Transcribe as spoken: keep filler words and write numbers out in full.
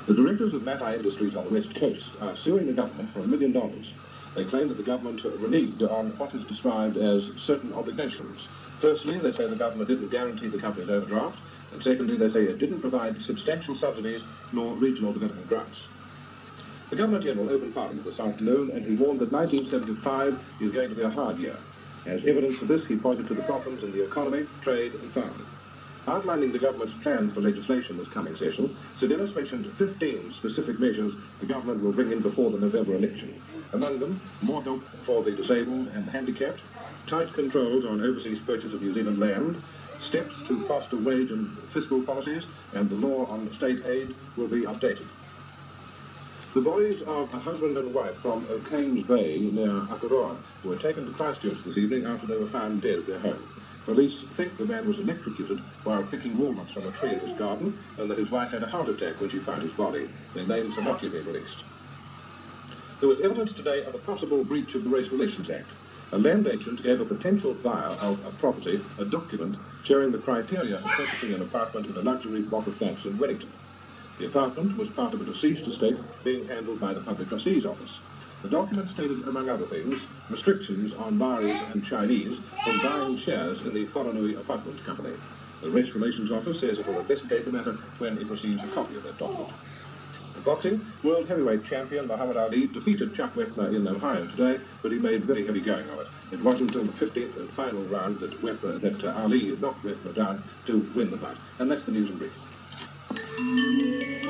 The directors of Matai Industries on the West Coast are suing the government for a million dollars. They claim that the government reneged on what is described as certain obligations. Firstly, they say the government didn't guarantee the company's overdraft, and secondly, they say it didn't provide substantial subsidies nor regional development grants. The Governor-General opened Parliament this afternoon, and he warned that nineteen seventy-five is going to be a hard year. As evidence of this, he pointed to the problems in the economy, trade and farming. Outlining the government's plans for legislation this coming session, Sir Denis mentioned fifteen specific measures the government will bring in before the November election. Among them, more help for the disabled and the handicapped, tight controls on overseas purchase of New Zealand land, steps to foster wage and fiscal policies, and the law on state aid will be updated. The bodies of a husband and wife from O'Kane's Bay near Akaroa were taken to Christchurch this evening after they were found dead at their home. Police think the man was electrocuted while picking walnuts from a tree in his garden, and that his wife had a heart attack when she found his body. Their names have not yet been released. There was evidence today of a possible breach of the Race Relations Act. A land agent gave a potential buyer of a property a document showing the criteria for purchasing an apartment in a luxury block of flats in Wellington. The apartment was part of a deceased estate being handled by the Public Trustee's Office. The document stated, among other things, restrictions on Maoris and Chinese from buying shares in the Whanganui Apartment Company. The Race Relations Office says it will investigate the matter when it receives a copy of that document. In boxing, world heavyweight champion Muhammad Ali defeated Chuck Wepner in Ohio today, but he made very heavy going of it. It wasn't until the fifteenth and final round that, Wepner, that uh, Ali knocked Wepner down to win the fight. And that's the news in brief.